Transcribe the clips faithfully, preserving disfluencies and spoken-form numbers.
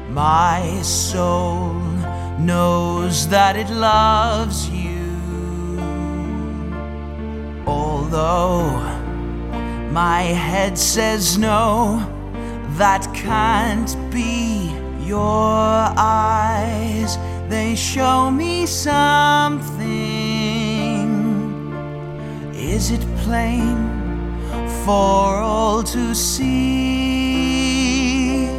My soul knows that it loves you, although my head says no, that can't be. Your eyes, they show me something. Is it plain for all to see?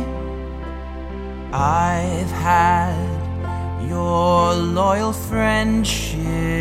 I've had your loyal friendship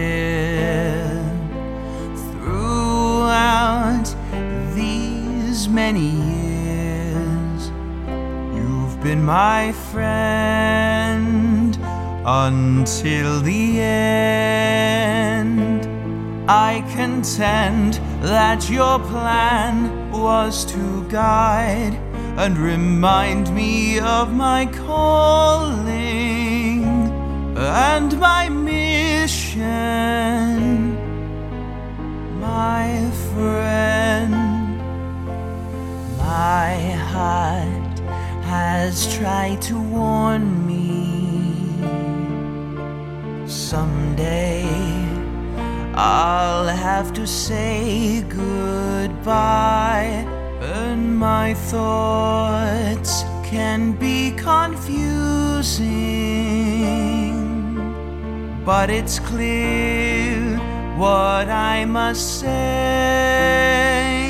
throughout these many years. You've been my friend until the end. I contend that your plan was to guide and remind me of my calling and my mission, my friend. My heart has tried to warn me. Someday I'll have to say goodbye, and my thoughts can be confusing, but it's clear what I must say.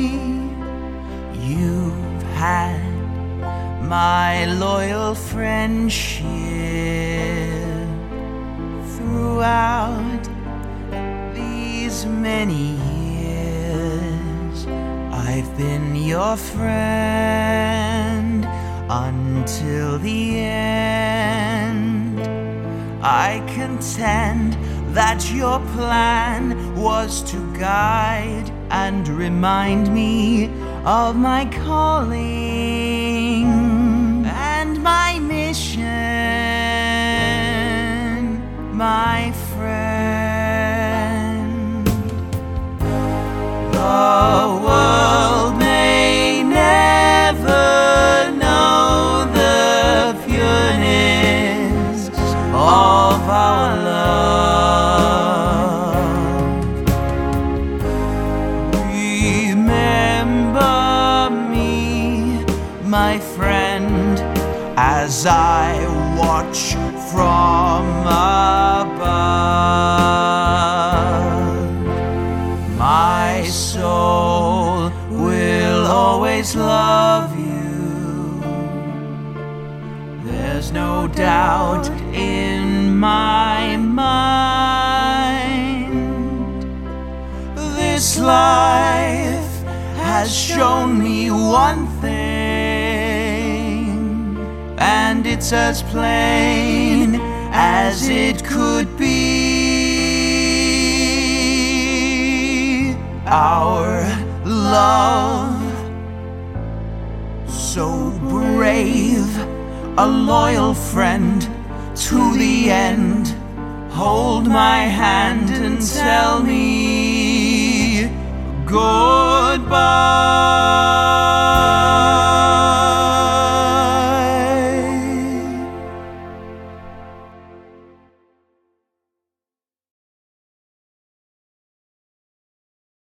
You've had my loyal friendship throughout these many years. I've been your friend until the end. I contend that your plan was to guide and remind me of my calling and my mission, my friend. The world may never know the pureness of our love. Remember me, my friend, as I watch from above. My soul will always love you. There's no doubt in my mind. This life has shown me one thing, and it's as plain as it could be. Our love, so brave, a loyal friend to the end. Hold my hand and tell me goodbye.